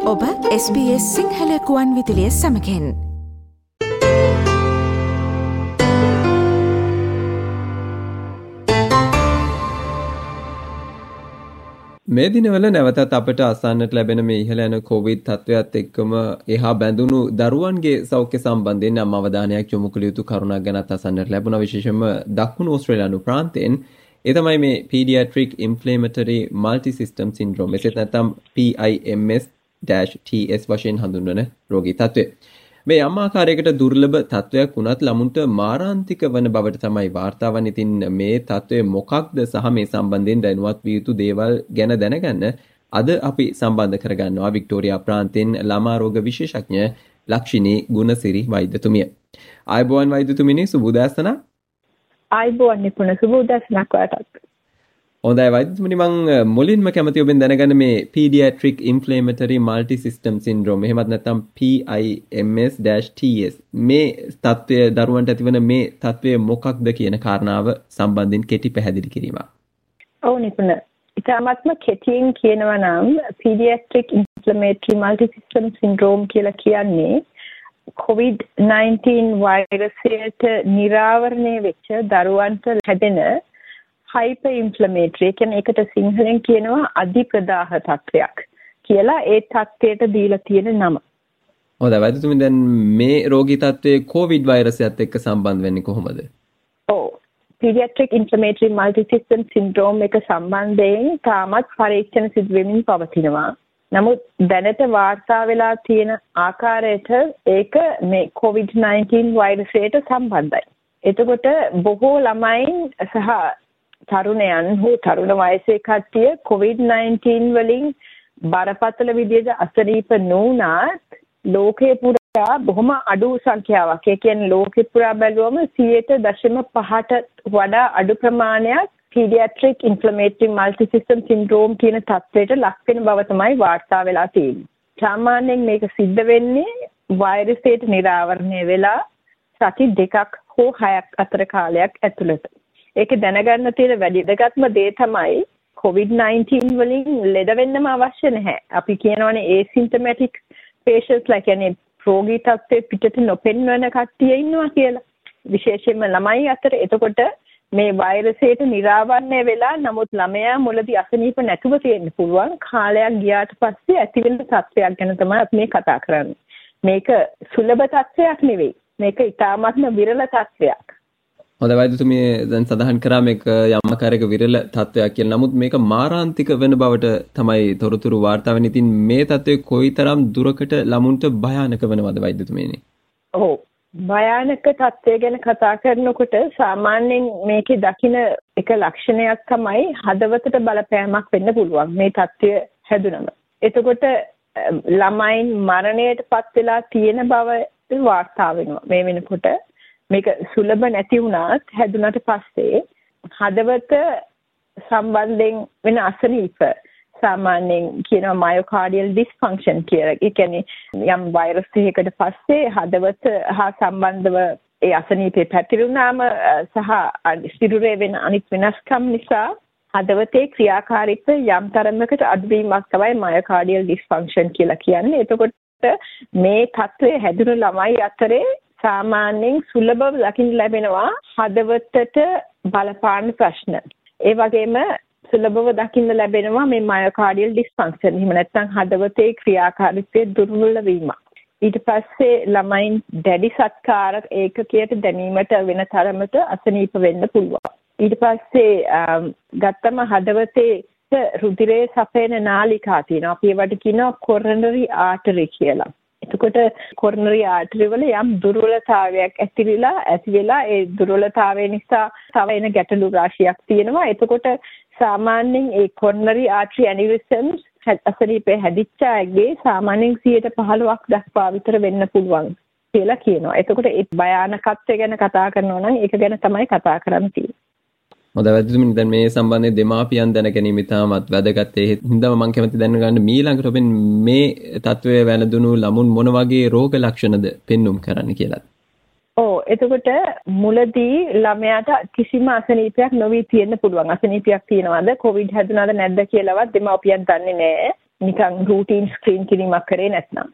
ඔබ SBS සිංහල කුවන් විදුලිය සමගින් මේ දිනවල නැවතත් අපට අසන්නට ලැබෙන මේ ඉහළ යන කොවිඩ් තත්ත්වයත් එක්කම එහා බැඳුණු දරුවන්ගේ සෞඛ්‍ය සම්බන්ධයෙන් නම් අවධානයක් යොමු කළ යුතු කරුණක් ගැනත් අසන්නට ලැබුණා. විශේෂයෙන්ම දකුණු ඕස්ට්‍රේලියානු ප්‍රාන්තයෙන් ඒ තමයි මේ Pediatric Inflammatory Multisystem Syndrome එසේත් නැත්නම් PIMS-TS වශයෙන් හඳුන්වන රෝගී තත්ත්වය. මේ යම් ආකාරයකට දුර්ලභ තත්ත්වයක් වුණත් ළමුන්ට මාරාන්තික වන බවට තමයි වාර්තා වන්නේ. ඉතින් මේ තත්ත්වය මොකක්ද සහ මේ සම්බන්ධයෙන් දැනුවත් විය යුතු දේවල් ගැන දැනගන්න අද අපි සම්බන්ධ කරගන්නවා වික්ටෝරියා ප්‍රාන්තයෙන් ළමා රෝග විශේෂඥ ලක්ෂිනී ගුණසිරි වෛද්‍යතුමිය. ආයුබෝවන් වෛද්‍යතුමිනි, සුබ උදෑසන. ආයුබෝවන් නිපුණ, සුබ උදෑසනක් ඔයාලට. හොඳයි වෛද්‍යතුමනි, මම මුලින්ම කැමති ඔබෙන් දැනගන්න මේ Pediatric Inflammatory Multisystem Syndrome එහෙමත් නැත්නම් PIMS-TS මේ තත්ත්වය දරුවන්ට ඇතිවන මේ තත්ත්වය මොකක්ද කියන කාරණාව සම්බන්ධයෙන් කෙටි පැහැදිලි කිරීමක්. ඔව් නිපුණ. ඉතාමත්ම කෙටියෙන් කියනවා නම් Pediatric Inflammatory Multisystem Syndrome කියලා කියන්නේ COVID-19 වෛරසයට නිරාවරණය වෙච්ච දරුවන්ට හැදෙන හයිපර් ඉන්ෆ්ලමේටරි කියන්නේ ඒකට සිංහලෙන් කියනවා අධිප්‍රදාහ තත්ත්වයක් කියලා ඒ තත්ත්වයට දීලා තියෙන නම. හොඳයි වෛද්‍යතුමනි, දැන් මේ රෝගී තත්ත්වයේ කොවිඩ් වෛරසයත් එක්ක සම්බන්ධ වෙන්නේ කොහොමද? ඔව්. Pediatric Inflammatory Multisystem Syndrome එක සම්බන්ධයෙන් තාමත් පරීක්ෂණ සිදු වෙමින් පවතිනවා. නමුත් දැනට වාර්තා වෙලා තියෙන ආකාරයට ඒක මේ COVID-19 වෛරසයට සම්බන්ධයි. එතකොට බොහෝ ළමයින් සහ තරුණයන් හෝ තරුණ වයසේ කට්ටිය COVID-19 වලින් බරපතල විදිහට අසනීප නොවුණත් ලෝකේ පුරා බොහොම අඩු සංඛ්‍යාවක්. ඒ කියන්නේ ලෝකේ පුරා බැලුවම 0.5ට වඩා අඩු ප්‍රමාණයක් Pediatric Inflammatory Multisystem Syndrome කියන තත්ත්වයට ලක් වෙන බව තමයි වාර්තා වෙලා තියෙන්නේ. සාමාන්‍යයෙන් මේක සිද්ධ වෙන්නේ වෛරසයට නිරාවරණය වෙලා සති 2ක් හෝ 6ක් අතර කාලයක් ඇතුළත. ඒක දැනගන්න තියෙන වැදගත්ම දේ තමයි COVID-19 වලින් ලෙඩ වෙන්නම අවශ්‍ය නැහැ. අපි කියනවානේ asymptomatic patients කියන්නේ රෝගී තත්ත්වයේ පිටට නොපෙන්වන කට්ටිය ඉන්නවා කියලා. විශේෂයෙන්ම ළමයි අතර. එතකොට මේ වෛරසයට නිරාවරණය වෙලා නමුත් ළමයා මුලදී අසනීප නැතුව තියෙන්න පුළුවන්. කාලයක් ගියාට පස්සේ ඇතිවෙන තත්ත්වයක් ගැන තමයි අපි මේ කතා කරන්නේ. මේක සුලභ තත්ත්වයක් නෙවෙයි. මේක ඉතාමත්ම විරල තත්ත්වයක්. හොඳයි වෛද්‍යතුමිය දැන් සඳහන් කරා මේක යම් ආකාරයක විරල තත්ත්වයක් කියලා. නමුත් මේක මාරාන්තික වෙන බවට තමයි තොරතුරු වාර්තා වෙන්නේ. ඉතින් මේ තත්ත්වය කොයිතරම් දුරකට ළමුන්ට භයානක වෙනවද වෛද්‍යතුමියනි? ඔව්. භයානක තත්ත්වය ගැන කතා කරනකොට සාමාන්‍යයෙන් මේකේ දකින එක ලක්ෂණයක් තමයි හදවතට බලපෑමක් වෙන්න පුළුවන් මේ තත්ත්වය හැදුනම. එතකොට ළමයින් මරණයටපත් වෙලා තියෙන බව වාර්තා වෙනවා මේ වෙනකොට. මේක සුලභ නැති වුණත් හැදුනට පස්සේ හදවත සම්බන්ධයෙන් වෙන අසනීප සාමාන්‍යයෙන් කියනවා මයෝකාඩියල් ඩිස්ෆන්ක්ෂන් කියලා. ඒ කියන්නේ යම් වෛරස් එකකට පස්සේ හදවත හා සම්බන්ධව ඒ අසනීපේ පැතිරුණාම සහ සිරුරේ වෙන අනිත් වෙනස්කම් නිසා හදවතේ ක්‍රියාකාරීත්වය යම් තරමකට අඩුවීමක් තමයි මයෝකාඩියල් ඩිස්ෆන්ක්ෂන් කියලා කියන්නේ. එතකොට මේ තත්ත්වය හැදුණු ළමයි අතරේ සාමාන්‍යයෙන් සුලභව දකින්න ලැබෙනවා හදවතට බලපාන ප්‍රශ්න. ඒ වගේම සුලභව දකින්න ලැබෙනවා මේ මයෝකාඩියල් ඩිස්ෆන්ක්ෂන්. එහෙම නැත්නම් හදවතේ ක්‍රියාකාරීත්වයේ දුර්වල වීම. ඊට පස්සේ ළමයින් දැඩි සත්කාර ඒකකයට දැනීමට වෙන තරමට අසනීප වෙන්න පුළුවන්. ඊට පස්සේ ගත්තම හදවතේ රුධිරයේ සපයන නාලිකා තියෙනවා. අපි ඒවට කියනවා coronary artery කියලා. එතකොට coronary artery වල යම් දුර්වලතාවයක් ඇති වෙලා ඒ දුර්වලතාවය නිසා තව එන ගැටලු රාශියක් තියෙනවා. එතකොට සාමාන්‍යයෙන් ඒ coronary artery aneurysms අසනීපේ හැදිච්ච අයගේ සාමාන්‍යයෙන් 15% දක්වා විතර වෙන්න පුළුවන් කියලා කියනවා. එතකොට ඒ භයානකත්වය ගැන කතා කරනවා නම් ඒක ගැන තමයි කතා කරන්න තියෙන්නේ. හොඳයි වෛද්‍යතුමනි, දැන් මේ සම්බන්ධයෙන් දෙමාපියන් දැන ගැනීම ඉතාමත් වැදගත්. ඒ හින්දාම මම කැමති දැනගන්න ඊළඟට ඔබෙන් මේ තත්ත්වය වැළඳුණු ළමුන් මොන වගේ රෝග ලක්ෂණද පෙන්눔 කරන්න කියලා. එතකොට මුලදී ළමයාට කිසිම අසනීපයක් නොවී තියෙන්න පුළුවන්. අසනීපයක් තියනවාද, කොවිඩ් හැදුනාද නැද්ද කියලාවත් දෙමාපියන් දන්නේ නැහැ. නිකන් routine screen කිරීමක් කරේ නැත්නම්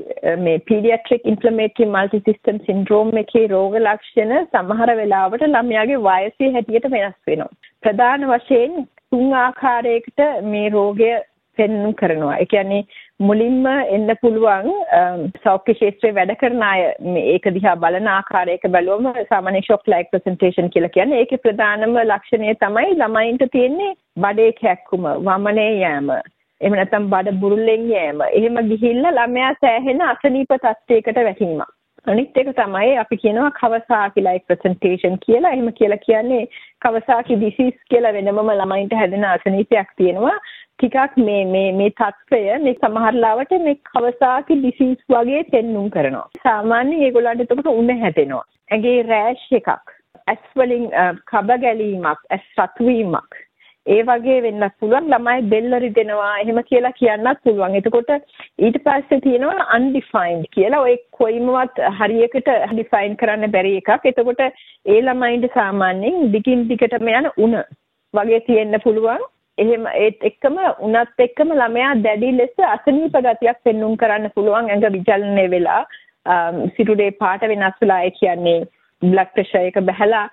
මේ pediatric inflammatory multisystem syndrome එකේ රෝග ලක්ෂණ සමහර වෙලාවට ළමයාගේ වයසේ හැටියට වෙනස් වෙනවා. ප්‍රධාන වශයෙන් 3 ආකාරයකට මේ රෝගය පෙන්වු කරනවා. ඒ කියන්නේ මුලින්ම එන්න පුළුවන් සෞඛ්‍ය ක්ෂේත්‍රයේ වැඩ කරන අය මේක දිහා බලන ආකාරයක බැලුවම සාමාන්‍ය shock like presentation කියලා කියන්නේ. ඒකේ ප්‍රධානම ලක්ෂණය තමයි ළමයින්ට තියෙන්නේ බඩේ කැක්කුම, වමනේ යෑම. එහෙම නැත්නම් බඩ බුරුල්ලෙන් යෑම. එහෙම ගිහිල්ලා ළමයා සෑහෙන අසනීප තත්යකට වැටීමක්. අනිත් එක තමයි අපි කියනවා Kawasaki like presentation කියලා. එහෙම කියලා කියන්නේ Kawasaki disease කියලා වෙනමම ළමයින්ට හැදෙන අසනීපයක් තියෙනවා. ටිකක් මේ තත්ත්වය මේ සමහර ලාවට මේ Kawasaki disease වගේ පෙන්눔 කරනවා. සාමාන්‍යයෙන් ඒගොල්ලන්ට එතකොට උණ හැදෙනවා. ඇඟේ රෑෂ් එකක්, ඇස් වලින් කබ ගැලීමක්, ඇස් සතු වීමක්. ඒ වගේ වෙන්නත් පුළුවන්. ළමයි බෙල්ල රිදෙනවා එහෙම කියලා කියන්නත් පුළුවන්. එතකොට ඊට පස්සේ තියෙනවා undefined කියලා. ඔය කොයිමවත් හරියකට define කරන්න බැරි එකක්. එතකොට ඒ ළමයින්ට සාමාන්‍යයෙන් දිගින් දිගටම යන උණ වගේ තියෙන්න පුළුවන්. එහෙම ඒත් එක්කම උණත් එක්කම ළමයා දැඩි ලෙස අසනීප ගතියක් පෙන්눔 කරන්න පුළුවන්. ඇඟ විචලනය වෙලා සිරුරේ පාට වෙනස් වෙලා ඒ කියන්නේ blood pressure එක බහැලා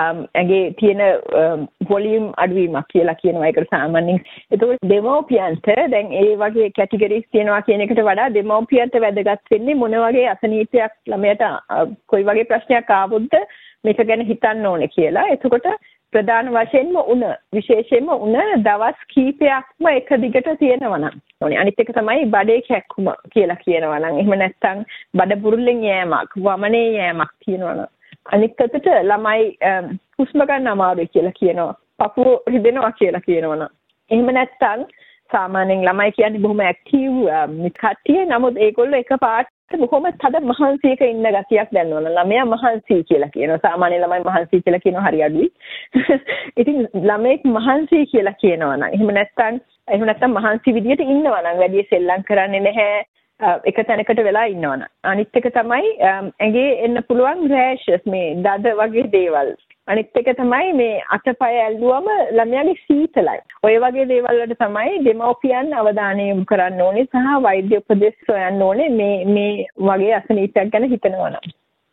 ඇගේ තියෙන වොලියුම් අඩුවීමක් කියලා කියනවා. ඒකට සාමාන්‍යයෙන් එතකොට දෙමව්පියන්ට දැන් ඒ වගේ කැටගරිස් තියෙනවා කියන එකට වඩා දෙමව්පියන්ට වැදගත් වෙන්නේ මොන වගේ අසනීපයක් ළමයට කොයි වගේ ප්‍රශ්නයක් ආවොත්ද මේක ගැන හිතන්න ඕනේ කියලා. එතකොට ප්‍රධාන වශයෙන්ම උණ විශේෂයෙන්ම උණ දවස් කීපයක්ම එක දිගට තියෙනවා නම් ඕනේ. අනිත් එක තමයි බඩේ කැක්කුම කියලා කියනවා නම්. එහෙම නැත්නම් බඩ බුරුල්ලෙන් යෑමක්, වමනේ යෑමක් තියෙනවා නම්. අනිත් අතට ළමයි හුස්ම ගන්න අමාරුයි කියලා කියනවා. පපුව රිදෙනවා කියලා කියනවනම්. එහෙම නැත්නම් සාමාන්‍යයෙන් ළමයි කියන්නේ බොහොම ඇක්ටිව් කට්ටිය. නමුත් ඒගොල්ලෝ එකපාරට බොහොම තද මහන්සියක ඉන්න ගතියක් දැනනවා. ළමයා මහන්සි කියලා කියනවා. සාමාන්‍ය ළමයි මහන්සි කියලා කියනවා හරි අඩුයි. ඉතින් ළමෙක් මහන්සි කියලා කියනවා නම් එහෙම නැත්නම් මහන්සි විදියට ඉන්නවා නම් වැඩි සෙල්ලම් කරන්නේ නැහැ. එක තැනකට වෙලා ඉන්නවනම්. අනිත් එක තමයි ඇඟේ එන්න පුළුවන් රෑෂස් මේ දද වගේ දේවල්. අනිත් එක තමයි මේ අතපය ඇල්ලුවම ළමයාගේ සීතලයි. ඔය වගේ දේවල් වලට තමයි දෙමව්පියන් අවධානය යොමු කරන්න ඕනේ සහ වෛද්‍ය උපදෙස් හොයන්න ඕනේ මේ වගේ අසනීපයක් ගැන හිතනවා නම්.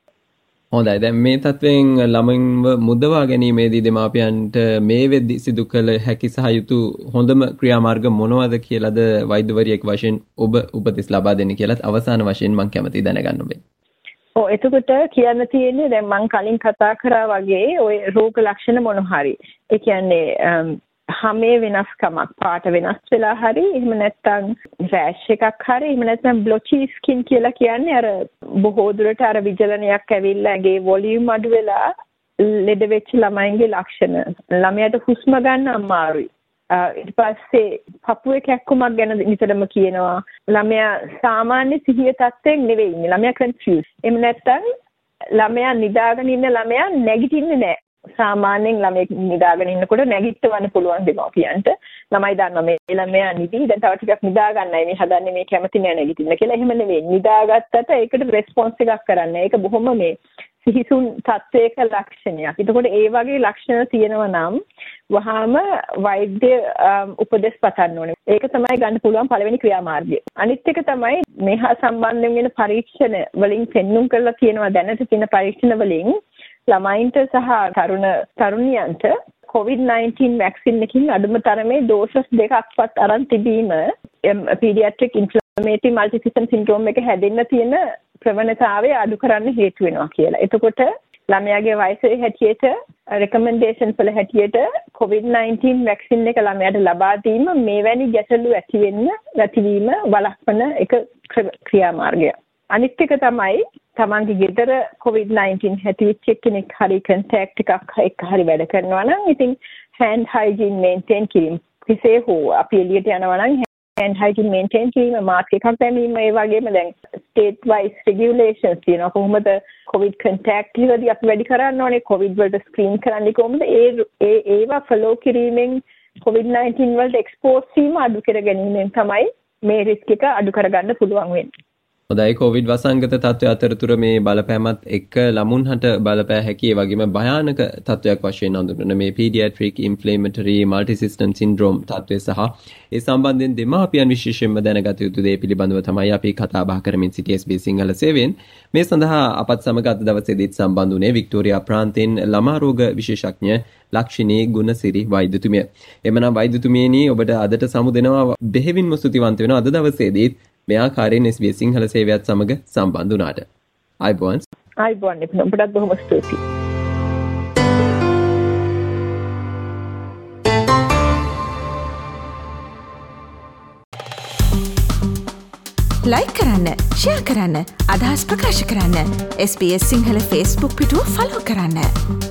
හොඳයි. දැන් මේ තත්වයෙන් ළමින්ව මුදවා ගැනීමේදී දෙමාපියන්ට මේ වෙද්දි සිදු කළ හැකි සහ යුතු හොඳම ක්‍රියාමාර්ග මොනවද කියලාද වෛද්‍යවරියෙක් වශයෙන් ඔබ උපදෙස් ලබා දෙන්නේ කියලාත් අවසාන වශයෙන් මම කැමතියි දැනගන්න ඔබෙන්. එතකොට කියන්න තියෙන්නේ දැන් මම කලින් කතා කරා වගේ ওই රෝග ලක්ෂණ මොන හරි. ඒ කියන්නේ හැමේ වෙනස්කමක් පාට වෙනස් වෙලා හරි එහෙම නැත්නම් රෑෂ් එකක් හරි එහෙම නැත්නම් බ්ලොචි ස්කින් කියලා කියන්නේ අර බොහෝ දුරට අර විජලනයක් ඇවිල්ලා ඇගේ වොලියුම් අඩු වෙලා ලෙඩ වෙච්ච ළමයින්ගේ ලක්ෂණ. ළමයාට හුස්ම ගන්න අමාරුයි. ඊට පස්සේ පපුවේ කැක්කුමක් ගැන නිතරම කියනවා. ළමයා සාමාන්‍ය සිහිය තත්ත්වයෙන් නෙවෙයි ඉන්නේ. ළමයා කන්ෆියුස්. එහෙම නැත්නම් ළමයා නිදාගෙන ඉන්න ළමයා නැගිටින්නේ නැහැ. සාමාන්‍යයෙන් ළමෙක් නිදාගෙන ඉන්නකොට නැගිටවන්න පුළුවන් දෙමව්පියන්ට. ළමයි දන්නවා මේ ළමයා නිදි දැන් තව ටිකක් නිදා ගන්නයි මේ හදන්නේ මේ කැමති නෑ නැගිටින්න කියලා. එහෙම නෙවෙයි. නිදාගත්තට ඒකට රෙස්පොන්ස් එකක් කරන්න. ඒක බොහොම මේ සිහිසුන් තත්ත්වයක ලක්ෂණයක්. එතකොට ඒ වගේ ලක්ෂණ තියෙනවා නම් වහාම වෛද්‍ය උපදෙස් පතන්න ඕනේ. ඒක තමයි ගන්න පුළුවන් පළවෙනි ක්‍රියාමාර්ගය. අනිත් එක තමයි මේහා සම්බන්ධයෙන් වෙන පරීක්ෂණ වලින් පෙන්눔 කරලා තියෙනවා දැනට තියෙන පරීක්ෂණ වලින් ළමයින්ට සහ තරුණියන්ට COVID-19 වැක්සින් එකකින් අඩුම තරමේ ඩෝසස් දෙකක්වත් අරන් තිබීම pediatric inflammatory multisystem syndrome එක හැදෙන්න තියෙන ප්‍රවණතාවය අඩු කරන්න හේතු වෙනවා කියලා. එතකොට ළමයාගේ වයසේ හැටියට recommendations වල හැටියට COVID-19 වැක්සින් එක ළමයාට ලබා දීම මේවැනි ගැටලු ඇතිවීම වළක්වන එක ක්‍රියාමාර්ගය. අනිත් එක තමයි තමන්ගේ ගෙදර COVID-19 හැටිච්ච කෙනෙක් හරි contact එකක් එක්ක හරි වැඩ කරනවා නම් ඉතින් hand hygiene maintain කිරීම. කෙසේ හෝ අපි එළියට යනවා නම් hand hygiene maintain කිරීම මාස්ක් එකක් දැමීම ඒ වගේම දැන් state wise regulations තියෙනවා. කොහොමද COVID contact එකදී අපි වැඩි කරන්න ඕනේ COVID වලට screen කරන්නේ කොහොමද ඒවා follow කිරීමෙන් COVID-19 වලට expose වීම අඩු කර ගැනීමෙන් තමයි මේ risk එක අඩු කරගන්න පුළුවන් වෙන්නේ. හොඳයි කොවිඩ් වසංගත තත්ත්වය අතරතුර මේ බලපෑමත් එක්ක ළමුන්හට බලපෑ හැකි ඒ වගේම භයානක තත්ත්වයක් වශයෙන් හඳුන්වන මේ පීඩියාට්‍රික් ඉන්ෆ්ලේමටරි මල්ටිසිස්ටම් සින්ඩ්‍රෝම් තත්ත්වය සහ ඒ සම්බන්ධයෙන් දෙමාපියන් විශේෂයෙන්ම දැනගත යුතු දේ පිළිබඳව තමයි අපි කතා බහ කරමින් සිටි SBS සිංහල සේවයෙන්. මේ සඳහා අපත් සමග අද දවසේදීත් සම්බන්ධ වුණේ වික්ටෝරියා ප්‍රාන්තයෙන් ළමා රෝග විශේෂඥ ලක්ෂිනී ගුණසිරි වෛද්‍යතුමිය. එමනම් වෛද්‍යතුමියනි ඔබට අදට සමු දෙනවා බෙහෙවින්ම ස්තුතිවන්ත වෙනවා අද දවසේදීත් මේ ආකාරයෙන් SBS සිංහල සේවයත් සමග සම්බන්ධ වුණාට. ආයිබෝන්. ආයිබෝන් ඔබටත් බොහොම ස්තුතියි. ලයික් කරන්න, ෂෙයා කරන්න, අදහස් ප්‍රකාශ කරන්න. SBS සිංහල Facebook පිටුව ෆලෝ කරන්න.